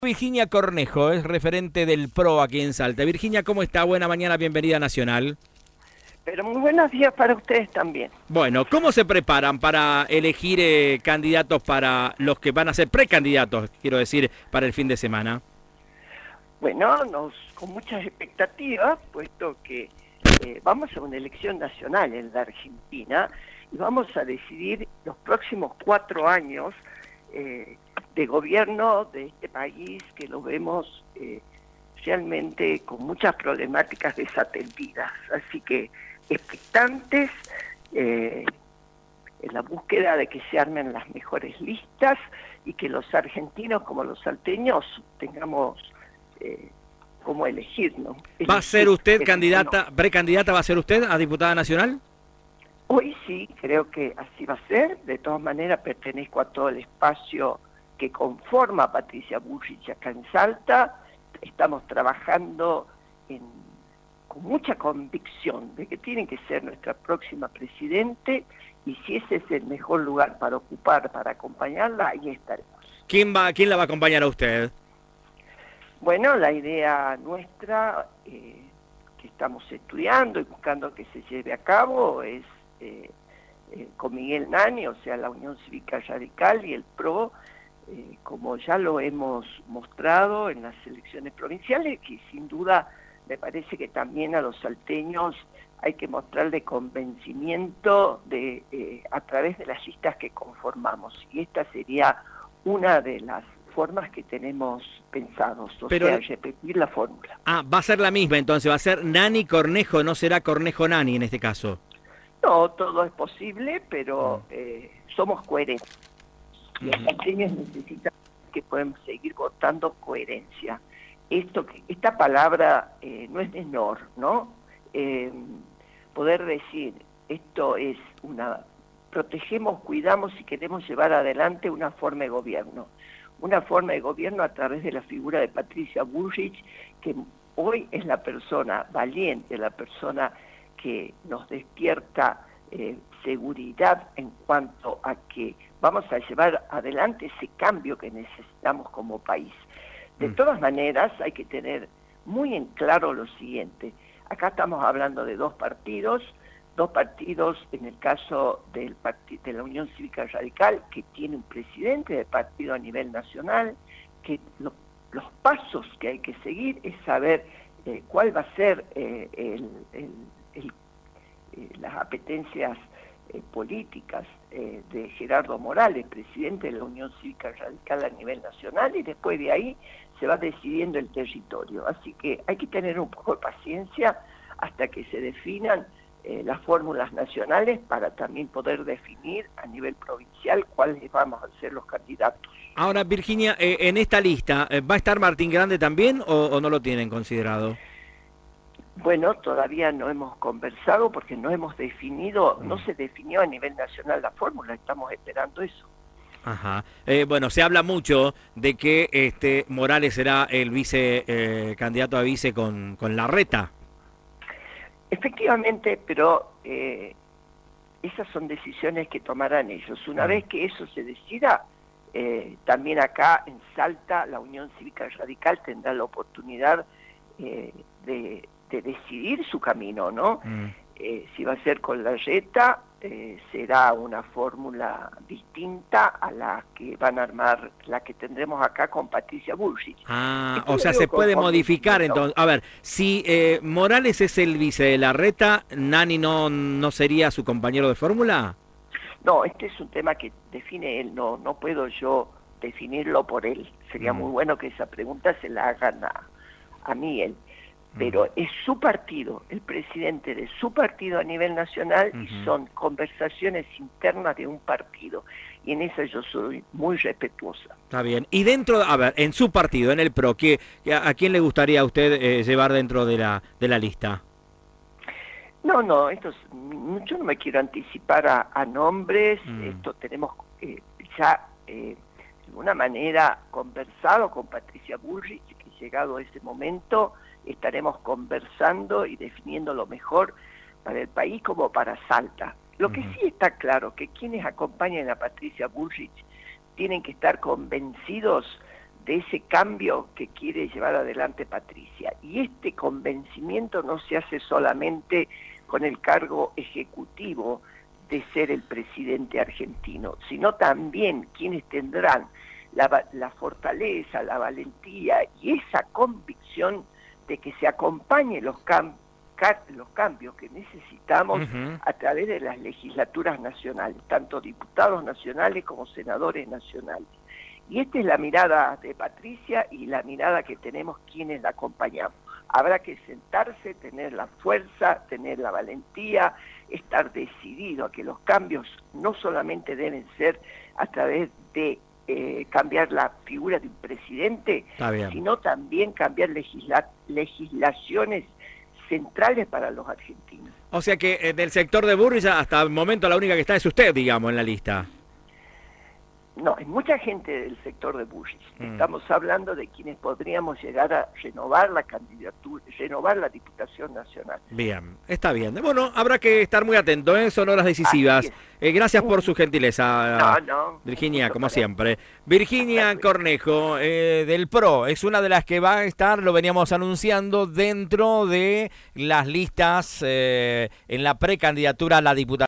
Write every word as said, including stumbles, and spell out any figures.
Virginia Cornejo es referente del P R O aquí en Salta. Virginia, ¿cómo está? Buena mañana, bienvenida a Nacional. Pero muy buenos días para ustedes también. Bueno, ¿cómo se preparan para elegir eh, candidatos para los que van a ser precandidatos, quiero decir, para el fin de semana? Bueno, nos, con muchas expectativas, puesto que eh, vamos a una elección nacional en la Argentina y vamos a decidir los próximos cuatro años eh, de gobierno de este país que lo vemos eh, realmente con muchas problemáticas desatendidas. Así que expectantes eh, en la búsqueda de que se armen las mejores listas y que los argentinos como los salteños tengamos eh, cómo elegir, ¿no? ¿Va a ser usted Elegir, candidata, no. precandidata, va a ser usted a diputada nacional? Hoy sí, creo que así va a ser. De todas maneras, pertenezco a todo el espacio que conforma a Patricia Bullrich acá en Salta. Estamos trabajando en, con mucha convicción de que tiene que ser nuestra próxima presidente, y si ese es el mejor lugar para ocupar, para acompañarla, ahí estaremos. ¿Quién va, quién la va a acompañar a usted? Bueno, la idea nuestra, eh, que estamos estudiando y buscando que se lleve a cabo, es eh, eh, con Miguel Nani, o sea, la Unión Cívica Radical y el P R O, eh, como ya lo hemos mostrado en las elecciones provinciales, que sin duda me parece que también a los salteños hay que mostrarle convencimiento de, eh, a través de las listas que conformamos. Y esta sería una de las formas que tenemos pensados, o Pero, sea, repetir la fórmula. Ah, va a ser la misma, entonces va a ser Nani Cornejo, no será Cornejo Nani en este caso. No, todo es posible, pero eh, somos coherentes. Y los salteños necesitan que podemos seguir votando coherencia. Esto, esta palabra eh, no es menor, ¿no? Eh, poder decir, esto es una... protegemos, cuidamos y queremos llevar adelante una forma de gobierno. Una forma de gobierno a través de la figura de Patricia Bullrich, que hoy es la persona valiente, la persona que nos despierta eh, seguridad en cuanto a que vamos a llevar adelante ese cambio que necesitamos como país. De Mm. todas maneras, hay que tener muy en claro lo siguiente. Acá estamos hablando de dos partidos, dos partidos en el caso del partido de la Unión Cívica Radical, que tiene un presidente de partido a nivel nacional, que lo, los pasos que hay que seguir es saber eh, cuál va a ser eh, el, el, el, eh, las apetencias eh, políticas eh, de Gerardo Morales, presidente de la Unión Cívica Radical a nivel nacional, y después de ahí se va decidiendo el territorio. Así que hay que tener un poco de paciencia hasta que se definan Eh, las fórmulas nacionales para también poder definir a nivel provincial cuáles vamos a ser los candidatos. Ahora, Virginia, eh, en esta lista, eh, ¿va a estar Martín Grande también o, o no lo tienen considerado? Bueno, todavía no hemos conversado porque no hemos definido, Mm. no se definió a nivel nacional la fórmula, estamos esperando eso. Ajá. Eh, bueno, se habla mucho de que este Morales será el vice eh, candidato a vice con, con Larreta. Efectivamente, pero eh, esas son decisiones que tomarán ellos. Una Mm. vez que eso se decida, eh, también acá en Salta la Unión Cívica Radical tendrá la oportunidad eh, de, de decidir su camino, ¿no? Mm. Eh, si va a ser con Larreta, eh, será una fórmula distinta a la que van a armar, la que tendremos acá con Patricia Bullrich. Ah, Esto o lo sea, digo se con puede modificar convencimiento. entonces. A ver, si eh, Morales es el vice de Larreta, ¿Nani no, no sería su compañero de fórmula? No, este es un tema que define él, no, no puedo yo definirlo por él. Sería Mm. muy bueno que esa pregunta se la hagan a, a Miguel. Pero es su partido, el presidente de su partido a nivel nacional, Ujú. y son conversaciones internas de un partido. Y en eso yo soy muy respetuosa. Está bien. Y dentro, a ver, en su partido, en el P R O, ¿qué, ¿a quién le gustaría a usted eh, llevar dentro de la, de la lista? No, no, esto es, yo no me quiero anticipar a, a nombres, Mm. esto tenemos eh, ya eh, de alguna manera conversado con Patricia Bullrich, que llegado a ese momento estaremos conversando y definiendo lo mejor para el país como para Salta. Lo que Ujú. sí está claro, que quienes acompañan a Patricia Bullrich tienen que estar convencidos de ese cambio que quiere llevar adelante Patricia. Y este convencimiento no se hace solamente con el cargo ejecutivo de ser el presidente argentino, sino también quienes tendrán la, la fortaleza, la valentía y esa convicción de que se acompañen los, cam los cambios que necesitamos uh-huh. a través de las legislaturas nacionales, tanto diputados nacionales como senadores nacionales. Y esta es la mirada de Patricia y la mirada que tenemos quienes la acompañamos. Habrá que sentarse, tener la fuerza, tener la valentía, estar decidido a que los cambios no solamente deben ser a través de eh, cambiar la figura de un presidente, sino también cambiar legisla legislaciones centrales para los argentinos. O sea que eh, del sector de Burrich hasta el momento la única que está es usted, digamos, en la lista. No, hay mucha gente del sector de Burrich. Mm. Estamos hablando de quienes podríamos llegar a renovar la candidatura, renovar la Diputación Nacional. Bien, está bien. Bueno, habrá que estar muy atento, ¿eh? Son horas decisivas. Eh, gracias por su gentileza, no, no, Virginia, como siempre. Virginia Cornejo, eh, del P R O, es una de las que va a estar, lo veníamos anunciando, dentro de las listas eh, en la precandidatura a la Diputación.